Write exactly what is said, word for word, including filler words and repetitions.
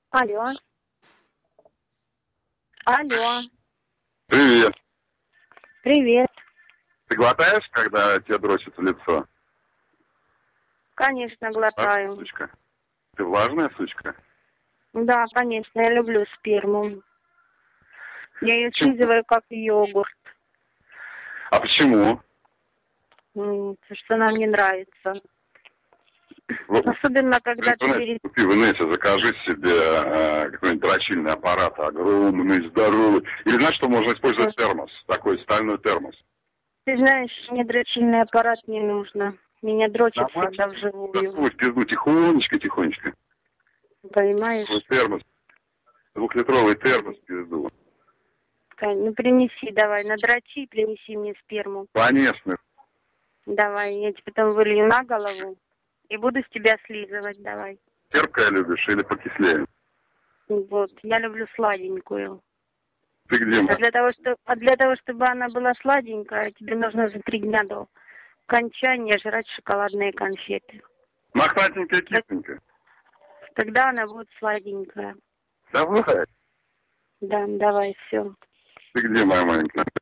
Алло. Алло. Привет. Привет. Ты глотаешь, когда тебе дрочит в лицо? Конечно, Влажная глотаю. сучка? Ты влажная сучка? Да, конечно, я люблю сперму. Я ее Почему? слизываю как йогурт. А почему? М, Потому что она мне нравится. В Особенно, в когда ты интернете, перед... купи в инете, закажи себе э, какой-нибудь дрочильный аппарат огромный, здоровый. Или знаешь, что можно использовать термос? Такой стальной термос. Ты знаешь, мне дрочильный аппарат не нужно. Меня дрочит Нормально. всегда вживую. Засунуть в пизду тихонечко-тихонечко. Понимаешь? Свой термос. Двухлитровый термос в пизду. Кань, ну принеси давай, надрочи и принеси мне сперму. Конечно. Давай, я тебе потом вылью на голову и буду с тебя слизывать, давай. Терпкое любишь или покислее? Вот, я люблю сладенькую. Ты где, А ма? для того, что, а для того, чтобы она была сладенькая, тебе нужно за три дня до окончания жрать шоколадные конфеты. Мохнатенькая, кисленькая. Тогда она будет сладенькая. Давай. Да, давай, все. Ты где, моя маленькая?